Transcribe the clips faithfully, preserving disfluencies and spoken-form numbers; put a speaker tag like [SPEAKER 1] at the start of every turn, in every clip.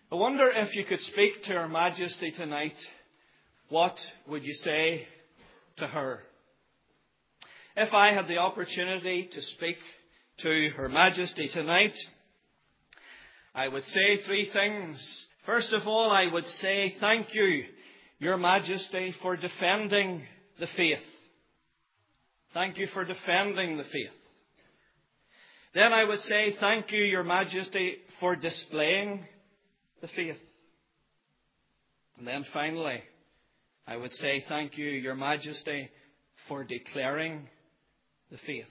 [SPEAKER 1] I wonder if you could speak to Her Majesty tonight, what would you say to her? If I had the opportunity to speak to Her Majesty tonight, I would say three things. First of all, I would say thank you, Your Majesty, for defending the faith. Thank you for defending the faith. Then I would say thank you, Your Majesty, for displaying the faith. And then finally, I would say thank you, Your Majesty, for declaring the faith.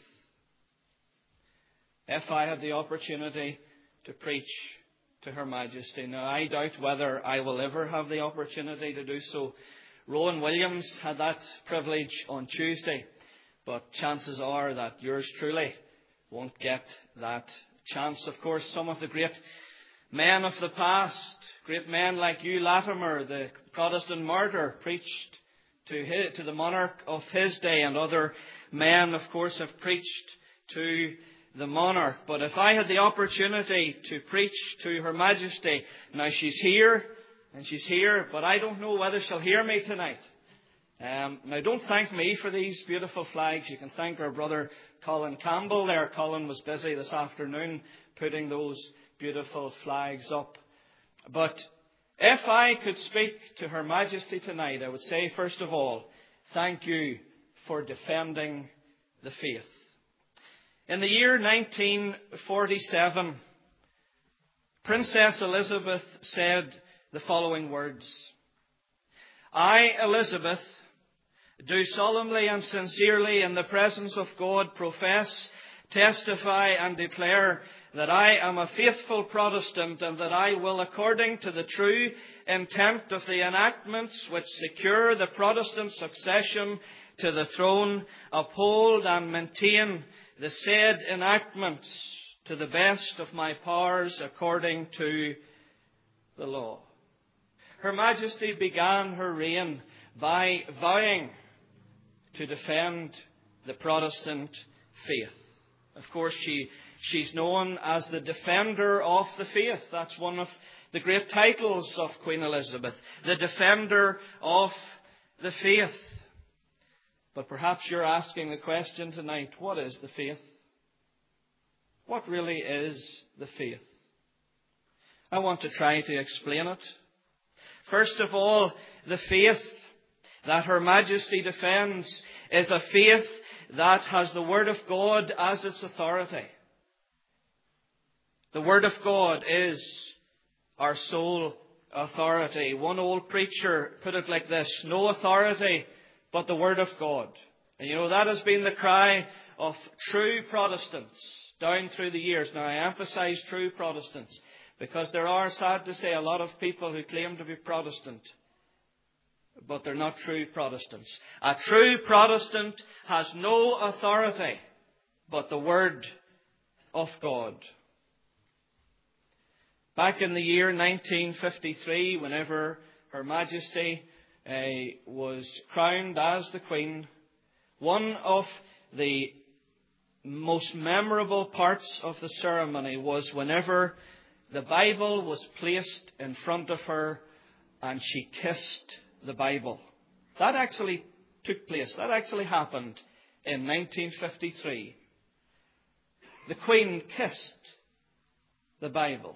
[SPEAKER 1] If I had the opportunity to preach to Her Majesty. Now, I doubt whether I will ever have the opportunity to do so. Rowan Williams had that privilege on Tuesday, but chances are that yours truly won't get that chance. Of course, some of the great men of the past, great men like Hugh Latimer, the Protestant martyr, preached to his, to the monarch of his day, and other men, of course, have preached to the monarch. But if I had the opportunity to preach to Her Majesty, now she's here, and she's here, but I don't know whether she'll hear me tonight. Um, now, don't thank me for these beautiful flags. You can thank our brother Colin Campbell there. Colin was busy this afternoon putting those beautiful flags up. But if I could speak to Her Majesty tonight, I would say, first of all, thank you for defending the faith. In the year nineteen forty-seven, Princess Elizabeth said the following words: I, Elizabeth, do solemnly and sincerely in the presence of God profess, testify and declare that I am a faithful Protestant, and that I will, according to the true intent of the enactments which secure the Protestant succession to the throne, uphold and maintain the said enactments to the best of my powers according to the law. Her Majesty began her reign by vowing to defend the Protestant faith. Of course, she, she's known as the Defender of the Faith. That's one of the great titles of Queen Elizabeth, the Defender of the Faith. But perhaps you're asking the question tonight, what is the faith? What really is the faith? I want to try to explain it. First of all, the faith that Her Majesty defends is a faith that has the Word of God as its authority. The Word of God is our sole authority. One old preacher put it like this: no authority but the Word of God. And you know, that has been the cry of true Protestants down through the years. Now, I emphasize true Protestants, because there are, sad to say, a lot of people who claim to be Protestant, but they're not true Protestants. A true Protestant has no authority but the Word of God. Back in the year nineteen fifty-three, whenever Her Majesty uh, was crowned as the Queen, one of the most memorable parts of the ceremony was whenever the Bible was placed in front of her and she kissed the Bible. That actually took place. That actually happened in nineteen fifty-three. The Queen kissed the Bible.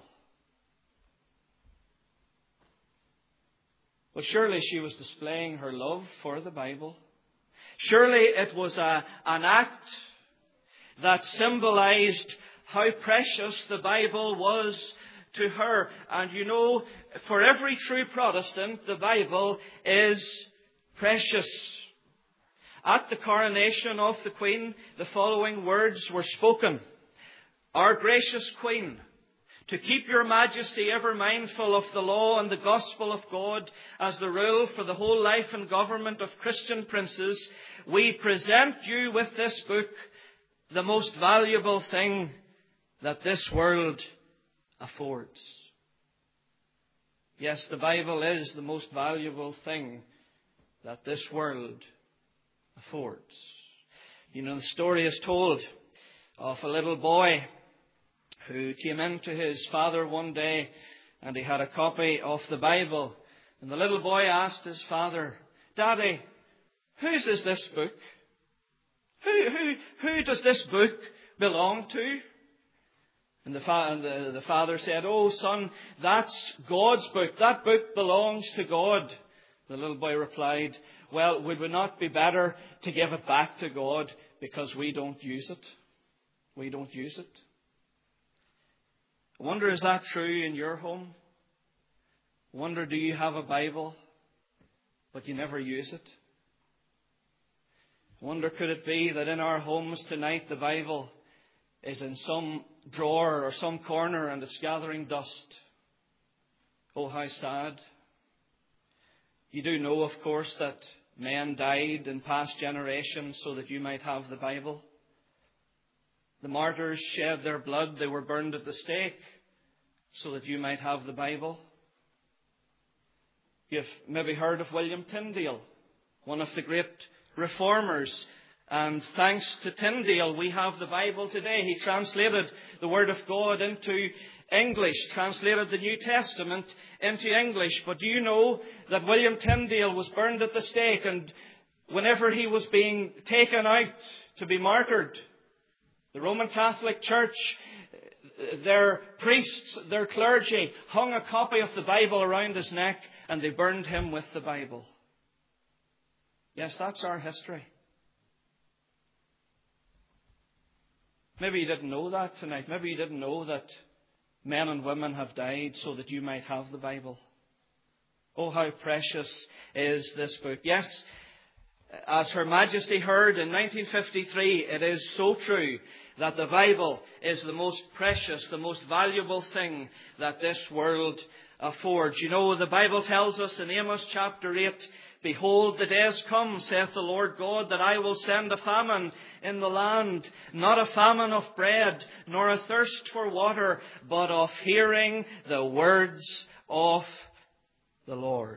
[SPEAKER 1] Well, surely she was displaying her love for the Bible. Surely it was a, an act that symbolized how precious the Bible was to her. And you know, for every true Protestant, the Bible is precious. At the coronation of the Queen, the following words were spoken: Our gracious Queen, to keep your Majesty ever mindful of the law and the gospel of God as the rule for the whole life and government of Christian princes, we present you with this book, the most valuable thing that this world affords. Yes, the Bible is the most valuable thing that this world affords. You know, the story is told of a little boy who came in to his father one day and he had a copy of the Bible. And the little boy asked his father, "Daddy, whose is this book? Who, who, who does this book belong to?" And the, fa- and the, the father said, "Oh, son, that's God's book. That book belongs to God." The little boy replied, "Well, would it not be better to give it back to God because we don't use it? We don't use it." I wonder, is that true in your home? I wonder, do you have a Bible, but you never use it? I wonder, could it be that in our homes tonight the Bible is in some drawer or some corner and it's gathering dust? Oh, how sad. You do know, of course, that men died in past generations so that you might have the Bible. The martyrs shed their blood. They were burned at the stake so that you might have the Bible. You've maybe heard of William Tyndale, one of the great reformers. And thanks to Tyndale, we have the Bible today. He translated the Word of God into English, translated the New Testament into English. But do you know that William Tyndale was burned at the stake, and whenever he was being taken out to be martyred, the Roman Catholic Church, their priests, their clergy, hung a copy of the Bible around his neck and they burned him with the Bible. Yes, that's our history. Maybe you didn't know that tonight. Maybe you didn't know that men and women have died so that you might have the Bible. Oh, how precious is this book. Yes, as Her Majesty heard in nineteen fifty-three, it is so true that the Bible is the most precious, the most valuable thing that this world affords. You know, the Bible tells us in Amos chapter eight, "Behold, the days come, saith the Lord God, that I will send a famine in the land, not a famine of bread, nor a thirst for water, but of hearing the words of the Lord."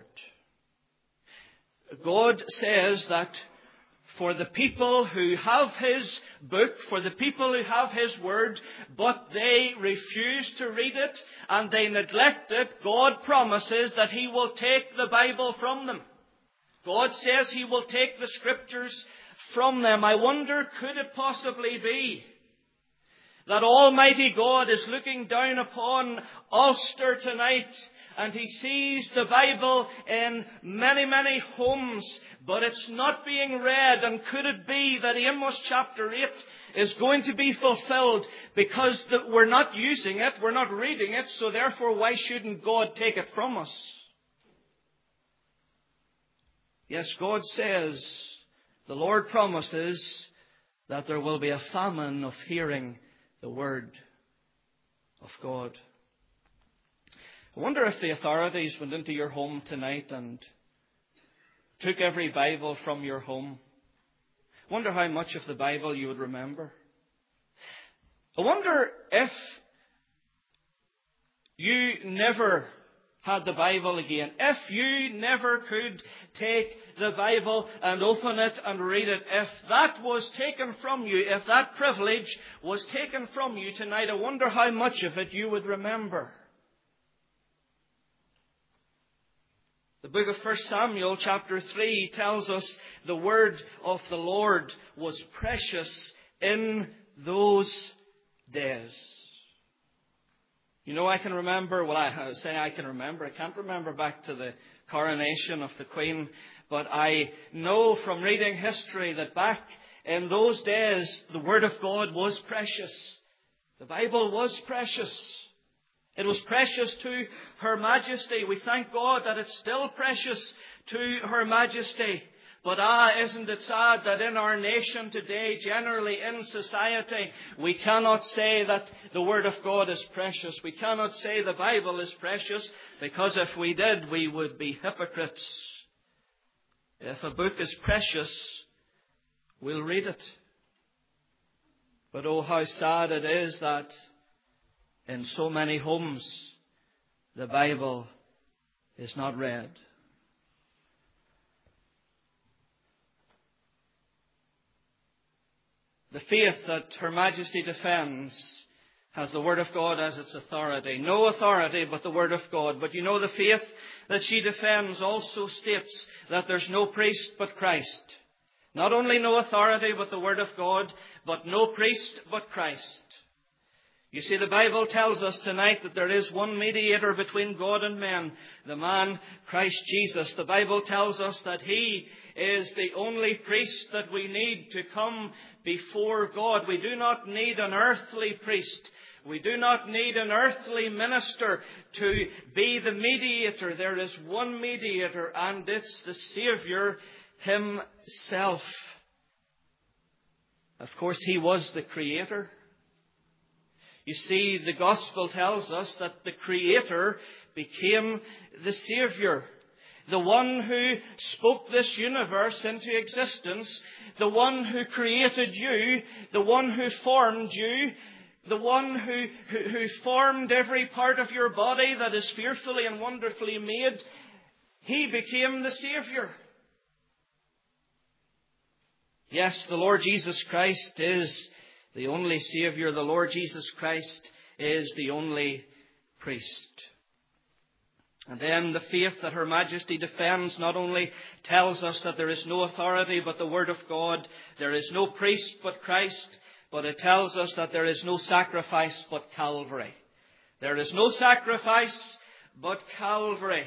[SPEAKER 1] God says that for the people who have His book, for the people who have His Word, but they refuse to read it and they neglect it, God promises that He will take the Bible from them. God says He will take the Scriptures from them. I wonder, could it possibly be that Almighty God is looking down upon Ulster tonight and He sees the Bible in many, many homes, but it's not being read? And could it be that Amos chapter eight is going to be fulfilled because that we're not using it, we're not reading it, so therefore why shouldn't God take it from us? Yes, God says, the Lord promises that there will be a famine of hearing the Word of God. I wonder if the authorities went into your home tonight and took every Bible from your home. I wonder how much of the Bible you would remember. I wonder if you never had the Bible again, if you never could take the Bible and open it and read it, if that was taken from you, if that privilege was taken from you tonight, I wonder how much of it you would remember. The book of First Samuel chapter three tells us the word of the Lord was precious in those days. You know, I can remember, well, I say I can remember. I can't remember back to the coronation of the Queen. But I know from reading history that back in those days, the Word of God was precious. The Bible was precious. It was precious to Her Majesty. We thank God that it's still precious to Her Majesty. But ah, isn't it sad that in our nation today, generally in society, we cannot say that the Word of God is precious. We cannot say the Bible is precious, because if we did, we would be hypocrites. If a book is precious, we'll read it. But oh, how sad it is that in so many homes, the Bible is not read. The faith that Her Majesty defends has the Word of God as its authority. No authority but the Word of God. But you know, the faith that she defends also states that there's no priest but Christ. Not only no authority but the Word of God, but no priest but Christ. You see, the Bible tells us tonight that there is one mediator between God and men, the man Christ Jesus. The Bible tells us that He is the only priest that we need to come before God. We do not need an earthly priest. We do not need an earthly minister to be the mediator. There is one mediator, and it's the Savior Himself. Of course, He was the Creator. You see, the Gospel tells us that the Creator became the Savior. The one who spoke this universe into existence, the one who created you, the one who formed you, the one who, who, who formed every part of your body that is fearfully and wonderfully made, He became the Savior. Yes, the Lord Jesus Christ is the only Savior. The Lord Jesus Christ is the only priest. And then the faith that Her Majesty defends not only tells us that there is no authority but the Word of God, there is no priest but Christ, but it tells us that there is no sacrifice but Calvary. There is no sacrifice but Calvary.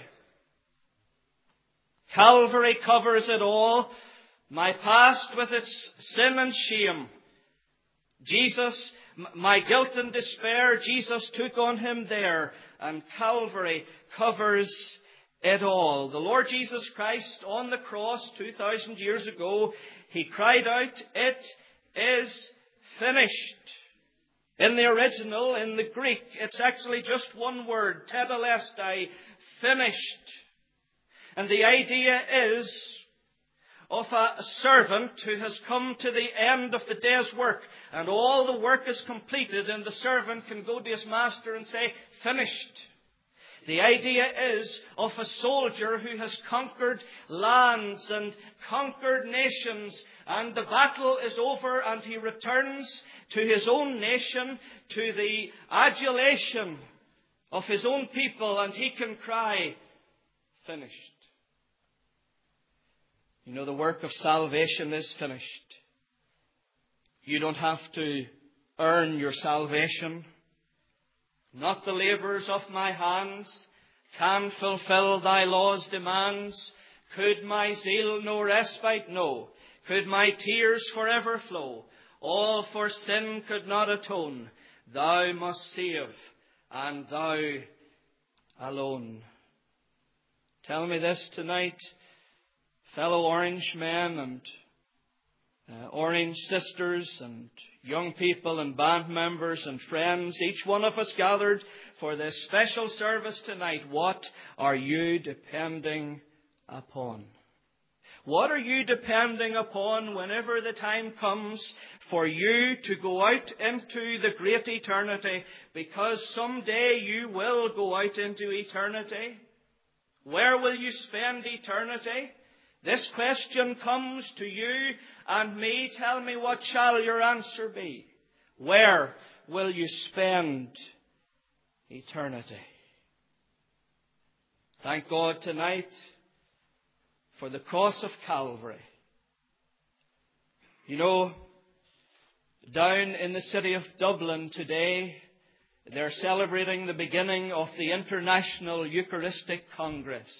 [SPEAKER 1] Calvary covers it all. My past with its sin and shame. Jesus, my guilt and despair, Jesus took on Him there. And Calvary covers it all. The Lord Jesus Christ on the cross two thousand years ago, He cried out, "It is finished." In the original, in the Greek, it's actually just one word, tetelestai, finished. And the idea is of a servant who has come to the end of the day's work, and all the work is completed, and the servant can go to his master and say, "Finished." The idea is of a soldier who has conquered lands and conquered nations, and the battle is over, and he returns to his own nation, to the adulation of his own people, and he can cry, "Finished." You know, the work of salvation is finished. You don't have to earn your salvation. Not the labours of my hands can fulfill thy law's demands. Could my zeal no respite know? Could my tears forever flow? All for sin could not atone. Thou must save, and thou alone. Tell me this tonight, fellow Orange men and uh, Orange sisters and young people and band members and friends, each one of us gathered for this special service tonight. What are you depending upon? What are you depending upon whenever the time comes for you to go out into the great eternity? Because someday you will go out into eternity. Where will you spend eternity? This question comes to you and me. Tell me, what shall your answer be? Where will you spend eternity? Thank God tonight for the cross of Calvary. You know, down in the city of Dublin today, they're celebrating the beginning of the International Eucharistic Congress.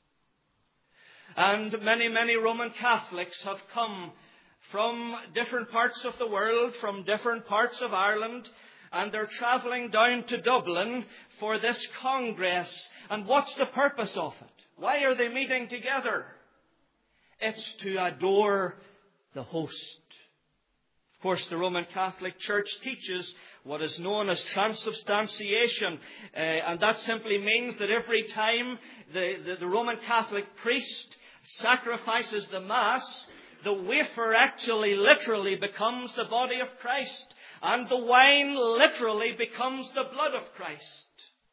[SPEAKER 1] And many, many Roman Catholics have come from different parts of the world, from different parts of Ireland, and they're travelling down to Dublin for this Congress. And what's the purpose of it? Why are they meeting together? It's to adore the host. Of course, the Roman Catholic Church teaches what is known as transubstantiation. Uh, and that simply means that every time the, the, the Roman Catholic priest sacrifices the Mass, the wafer actually literally becomes the body of Christ, and the wine literally becomes the blood of Christ.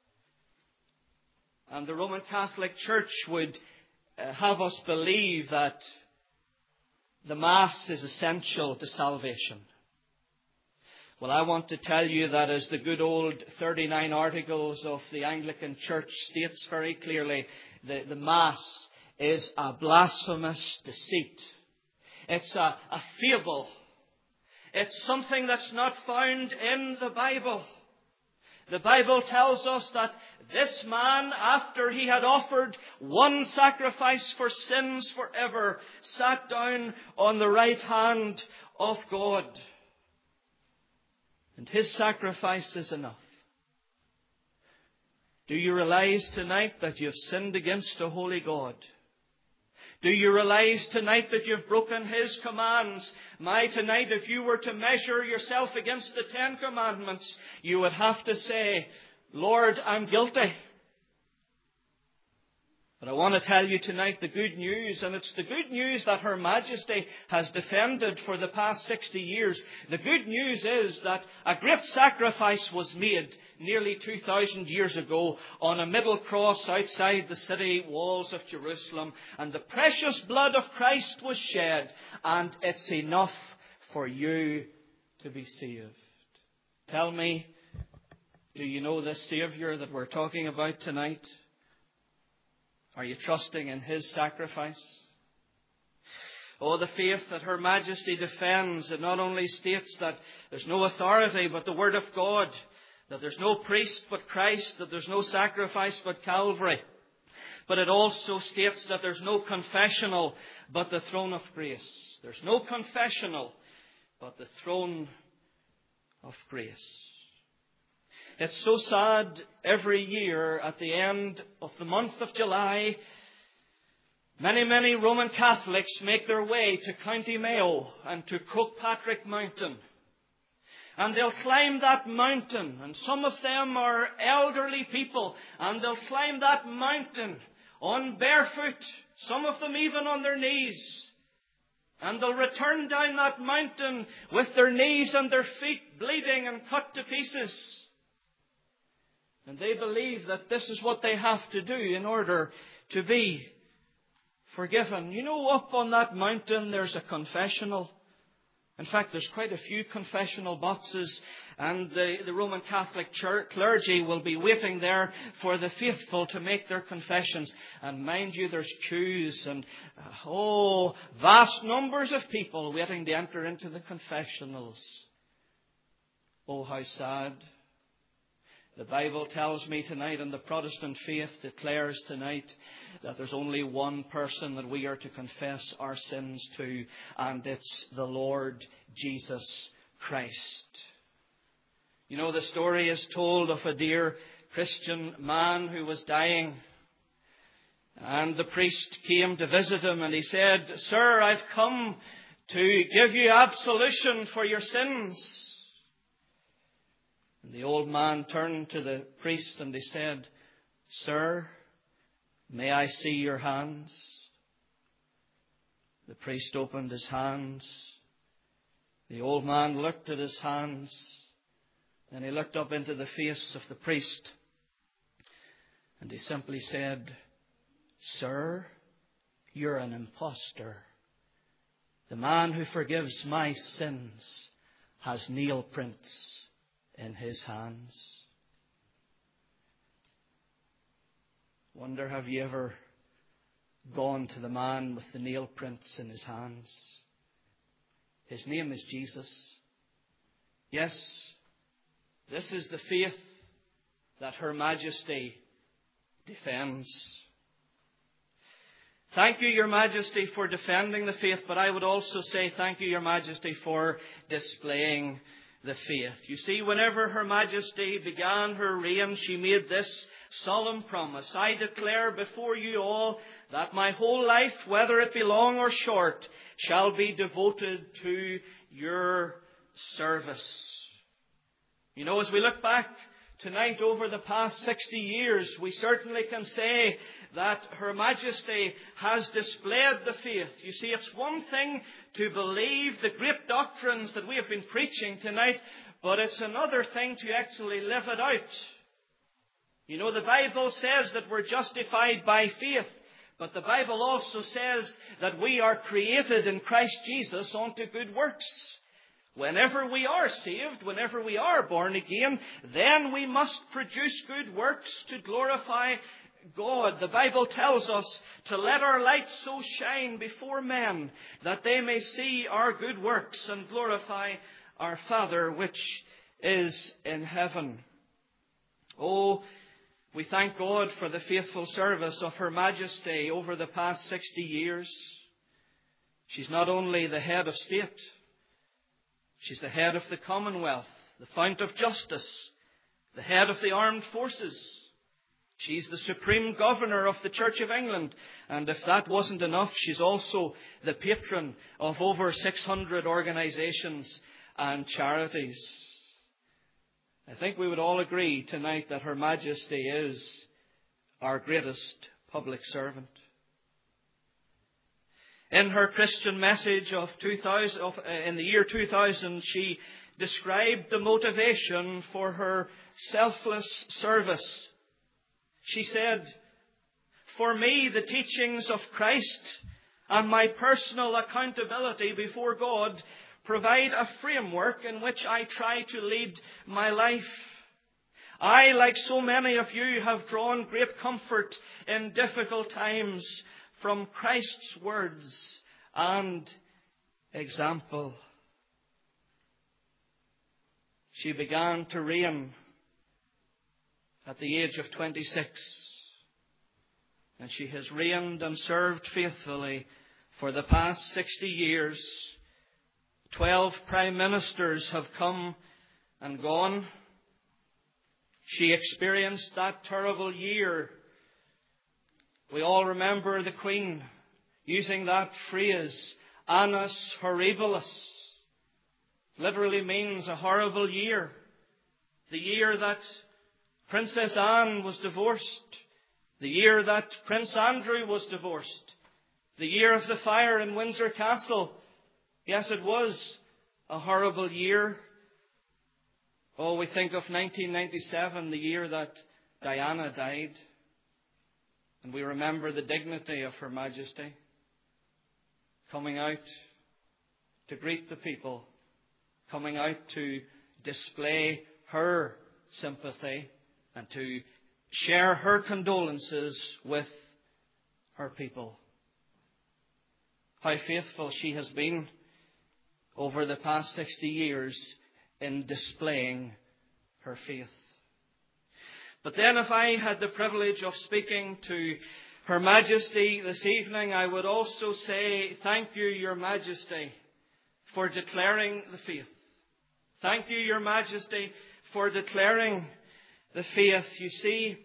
[SPEAKER 1] And the Roman Catholic Church would uh, have us believe that the Mass is essential to salvation. Well, I want to tell you that, as the good old thirty-nine Articles of the Anglican Church states very clearly, the, the Mass is a blasphemous deceit. It's a, a fable. It's something that's not found in the Bible. The Bible tells us that this man, after he had offered one sacrifice for sins forever, sat down on the right hand of God. And his sacrifice is enough. Do you realize tonight that you've sinned against a holy God? Do you realize tonight that you've broken His commands? My, tonight, if you were to measure yourself against the Ten Commandments, you would have to say, Lord, I'm guilty. But I want to tell you tonight the good news, and it's the good news that Her Majesty has defended for the past sixty years. The good news is that a great sacrifice was made nearly two thousand years ago on a middle cross outside the city walls of Jerusalem. And the precious blood of Christ was shed, and it's enough for you to be saved. Tell me, do you know this Saviour that we're talking about tonight? Are you trusting in His sacrifice? Oh, the faith that Her Majesty defends, it not only states that there's no authority but the Word of God, that there's no priest but Christ, that there's no sacrifice but Calvary, but it also states that there's no confessional but the throne of grace. There's no confessional but the throne of grace. It's so sad every year at the end of the month of July, many, many Roman Catholics make their way to County Mayo and to Croagh-Patrick Mountain. And they'll climb that mountain, and some of them are elderly people, and they'll climb that mountain on barefoot, some of them even on their knees. And they'll return down that mountain with their knees and their feet bleeding and cut to pieces. And they believe that this is what they have to do in order to be forgiven. You know, up on that mountain there's a confessional. In fact, there's quite a few confessional boxes, and the, the Roman Catholic church, clergy will be waiting there for the faithful to make their confessions. And mind you, there's queues and, uh, oh, vast numbers of people waiting to enter into the confessionals. Oh, how sad. The Bible tells me tonight, and the Protestant faith declares tonight, that there's only one person that we are to confess our sins to, and it's the Lord Jesus Christ. You know, the story is told of a dear Christian man who was dying. And the priest came to visit him, and he said, "Sir, I've come to give you absolution for your sins." And the old man turned to the priest and he said, "Sir, may I see your hands?" The priest opened his hands. The old man looked at his hands. Then he looked up into the face of the priest. And he simply said, "Sir, you're an impostor. The man who forgives my sins has nail prints in his hands." Wonder, have you ever gone to the man with the nail prints in his hands? His name is Jesus. Yes, this is the faith that Her Majesty defends. Thank you, Your Majesty, for defending the faith, but I would also say thank you, Your Majesty, for displaying the faith. You see, whenever Her Majesty began her reign, she made this solemn promise: "I declare before you all that my whole life, whether it be long or short, shall be devoted to your service." You know, as we look back tonight over the past sixty years, we certainly can say that Her Majesty has displayed the faith. You see, it's one thing to believe the great doctrines that we have been preaching tonight, but it's another thing to actually live it out. You know, the Bible says that we're justified by faith, but the Bible also says that we are created in Christ Jesus unto good works. Whenever we are saved, whenever we are born again, then we must produce good works to glorify God. The Bible tells us to let our light so shine before men that they may see our good works and glorify our Father which is in heaven. Oh, we thank God for the faithful service of Her Majesty over the past sixty years. She's not only the head of state, she's the head of the Commonwealth, the fount of justice, the head of the armed forces. She's the Supreme Governor of the Church of England. And if that wasn't enough, she's also the patron of over six hundred organisations and charities. I think we would all agree tonight that Her Majesty is our greatest public servant. In her Christian message of two thousand, of, uh, in the year two thousand, she described the motivation for her selfless service. She said, "For me, the teachings of Christ and my personal accountability before God provide a framework in which I try to lead my life. I, like so many of you, have drawn great comfort in difficult times from Christ's words and example." She began to reign at the age of twenty-six, and she has reigned and served faithfully for the past sixty years. Twelve prime ministers have come and gone. She experienced that terrible year. We all remember the Queen using that phrase, annus horribilis. Literally means a horrible year. The year that Princess Anne was divorced. The year that Prince Andrew was divorced. The year of the fire in Windsor Castle. Yes, it was a horrible year. Oh, we think of nineteen ninety-seven, the year that Diana died. And we remember the dignity of Her Majesty coming out to greet the people, coming out to display her sympathy and to share her condolences with her people. How faithful she has been over the past sixty years in displaying her faith. But then if I had the privilege of speaking to Her Majesty this evening, I would also say, thank you, Your Majesty, for declaring the faith. Thank you, Your Majesty, for declaring the faith. You see,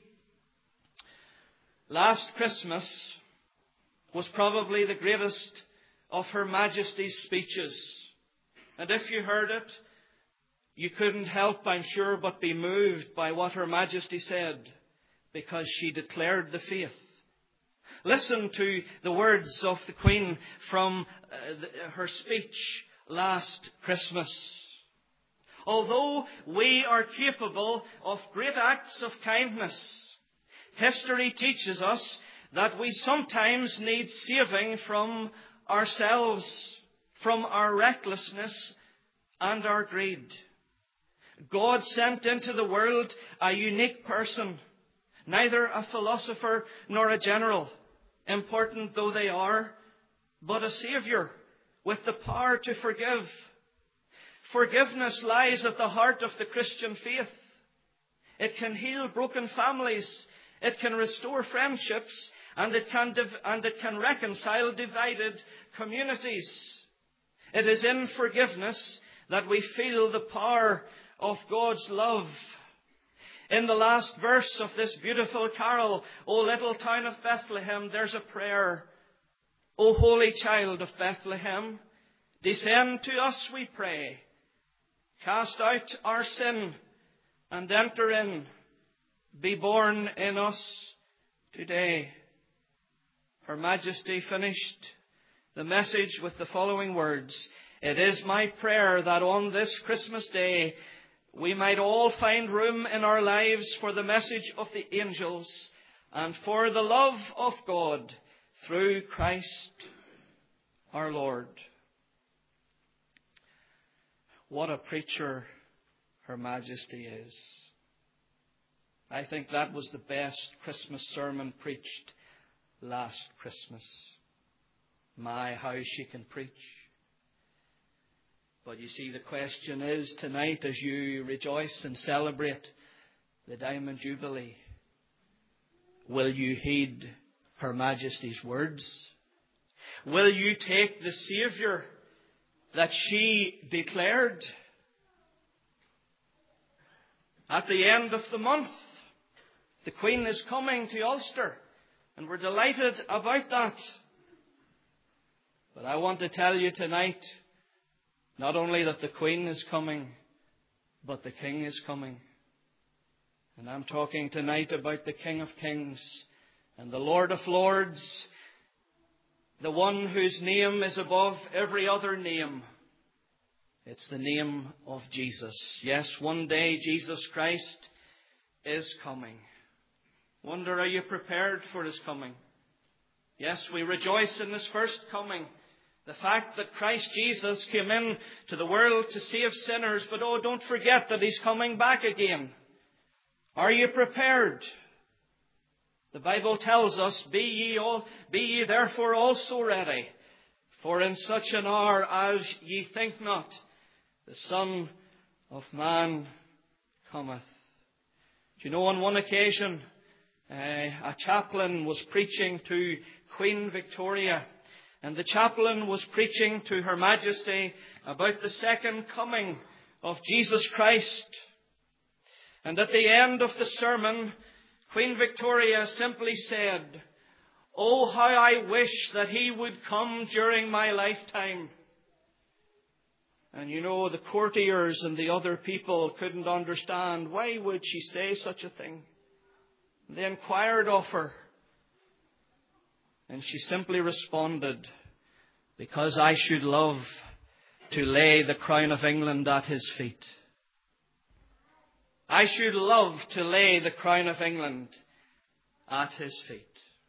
[SPEAKER 1] last Christmas was probably the greatest of Her Majesty's speeches. And if you heard it, you couldn't help, I'm sure, but be moved by what Her Majesty said, because she declared the faith. Listen to the words of the Queen from uh, the, her speech last Christmas. Although we are capable of great acts of kindness, history teaches us that we sometimes need saving from ourselves, from our recklessness and our greed. God sent into the world a unique person, neither a philosopher nor a general, important though they are, but a Saviour with the power to forgive. Forgiveness lies at the heart of the Christian faith. It can heal broken families, it can restore friendships, and it can div- and it can reconcile divided communities. It is in forgiveness that we feel the power of God's love. In the last verse of this beautiful carol, O little town of Bethlehem, there's a prayer. O holy child of Bethlehem, descend to us, we pray. Cast out our sin and enter in. Be born in us today. Her Majesty finished the message with the following words. It is my prayer that on this Christmas day we might all find room in our lives for the message of the angels and for the love of God through Christ our Lord. what a preacher Her Majesty is. I think that was the best Christmas sermon preached last Christmas. My, how she can preach. But you see, the question is tonight, as you rejoice and celebrate the Diamond Jubilee, will you heed Her Majesty's words? Will you take the Saviour that she declared? At the end of the month, the Queen is coming to Ulster, and we're delighted about that. But I want to tell you tonight, not only that the Queen is coming, but the King is coming. And I'm talking tonight about the King of Kings and the Lord of Lords, the one whose name is above every other name. It's the name of Jesus. Yes, one day Jesus Christ is coming. Wonder, are you prepared for His coming? Yes, we rejoice in His first coming. The fact that Christ Jesus came in to the world to save sinners. But oh, don't forget that He's coming back again. Are you prepared? The Bible tells us, Be ye all, be ye therefore also ready, for in such an hour as ye think not, the Son of Man cometh. Do you know, on one occasion, uh, a chaplain was preaching to Queen Victoria, and the chaplain was preaching to Her Majesty about the second coming of Jesus Christ. And at the end of the sermon, Queen Victoria simply said, "Oh, how I wish that He would come during my lifetime." And you know, the courtiers and the other people couldn't understand, why would she say such a thing? They inquired of her. And she simply responded, "Because I should love to lay the crown of England at His feet." I should love to lay the crown of England at His feet.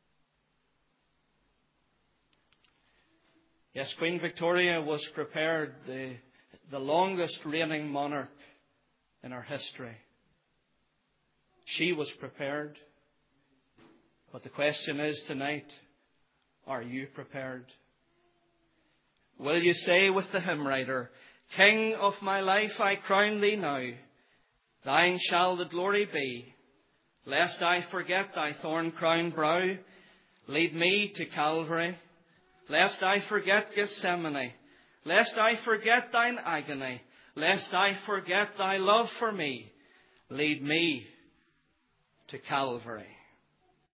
[SPEAKER 1] Yes, Queen Victoria was prepared, the, the longest reigning monarch in our history. She was prepared. But the question is tonight, are you prepared? Will you say with the hymn writer, "King of my life, I crown Thee now. Thine shall the glory be. Lest I forget Thy thorn-crowned brow, lead me to Calvary. Lest I forget Gethsemane, lest I forget Thine agony, lest I forget Thy love for me, lead me to Calvary."